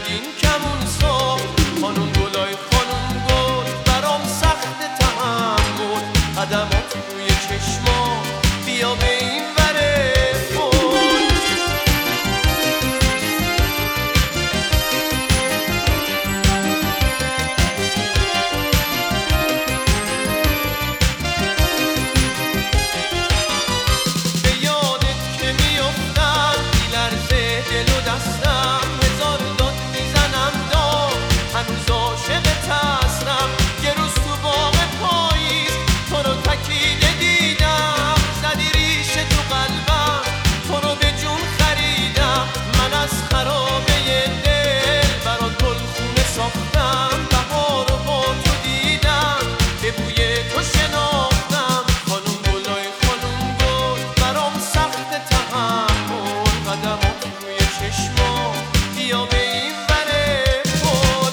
بگین کمون صبح. خانم گلای خانم گل برام سخت تحمل، قدمات روی چشما بیا به این وره پل. به یادت که میافتم میلرزه دل و دستم، هزار داد میزنم داد هنوز عاشقت هستم. یه روز تو باغ پاییز تو رو تکیده دیدم، زدی ریشه تو قلبم تو رو به جون خریدم. من از خرابه دل برات گلخونه ساختم، بهار رو با تو دیدم به بوی تو شناختم. خانم گلای خانم گل برام سخت تحمل، قدمات روی چشما بیا به این وره پل.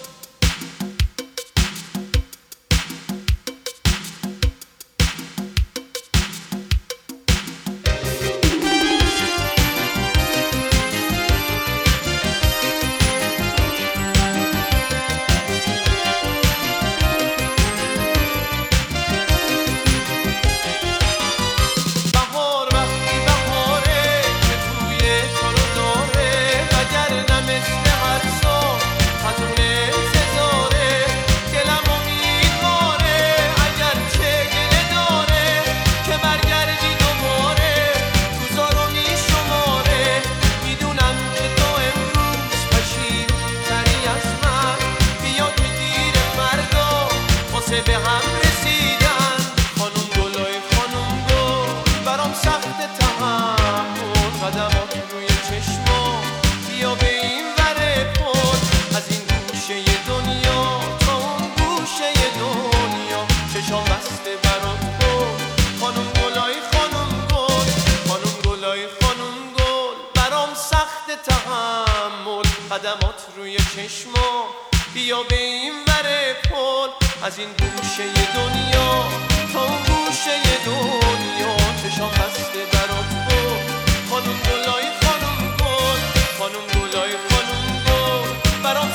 بهار وقتی بهاره که توی تو رو داره، وگرنه مثل هر سال هزون انتظاره. دلم رو میخواره اگرچه گله داره که برگردی دوباره، روزا رو میشماره. میدونم که تو امروز پشیمون‌تری از من، بیا که دیر فردا واسه به هم رسیدن. خانم گلای خانم گل برام سخت تحمل، قدمات روی چشما بیا به این وره پل. از این گوشه دنیا تا اون گوشه دنیا چشام بسته برات گل. خانم گلای خانم گل، خانم گلای خانم گل برام سخت تحمل، قدمات روی چشما بیا به این وره پل. از این گوشه دنیا تا اون گوشه دنیا چشام بسته برات گل. خانم گلای خانم گل، خانم گلای خانم گل برام